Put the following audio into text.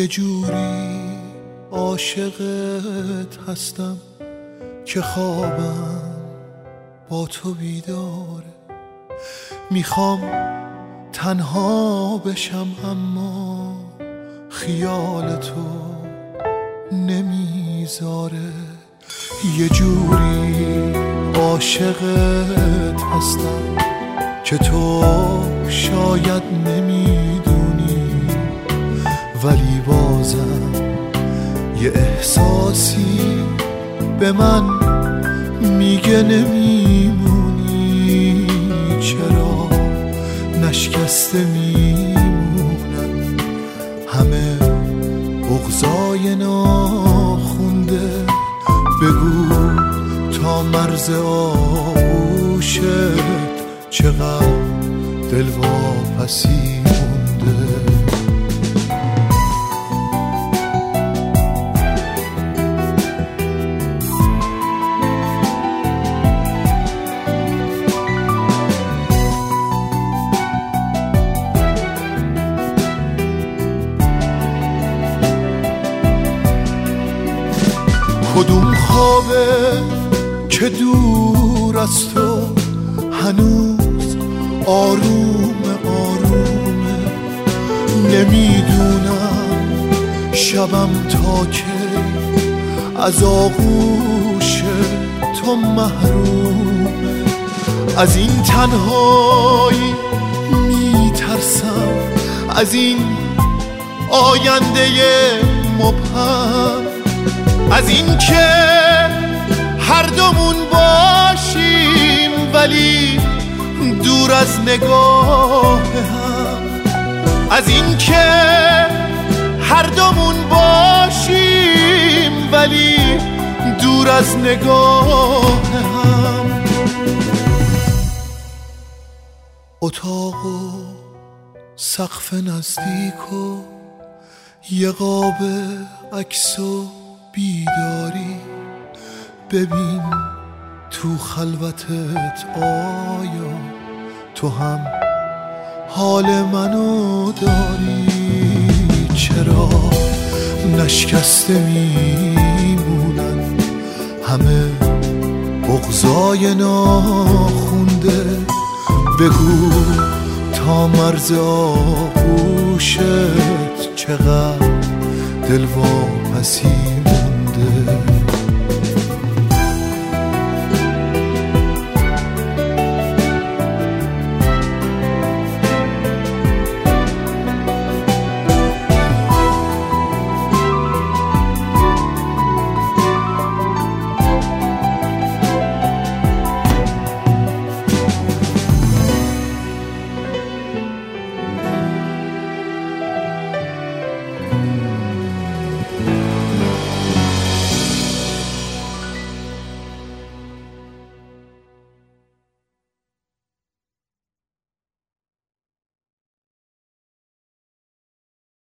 جوری عاشقت هستم که خوابم با تو بیداره. میخوام تنها بشم اما خیال تو نمیذاره. یه جوری عاشقت هستم که تو شاید نمیدونی، ولی بازم یه احساسی به من میگه نمیمونی. چرا نشکسته میمونم همه بغضای ناخونده؟ بگو تا مرز آغوشت چقدر دلواپسی مونده. کدوم خوابه که دور از تو هنوز آروم آرومه؟ نمیدونم شبم تا کی از آغوش تو محرومه. از این تنهایی میترسم، از این آینده مبهم، از این که هر دومون باشیم ولی دور از نگاه هم، از این که هر دومون باشیم ولی دور از نگاه هم. اتاق و سقف نزدیک و یه قاب عکس و بیداری، ببین تو خلوتت آیا تو هم حال منو داری؟ چرا نشکسته میمونن همه بغضای ناخونده؟ بگو تا مرز آغوشت چقدر دلواپسی مونده.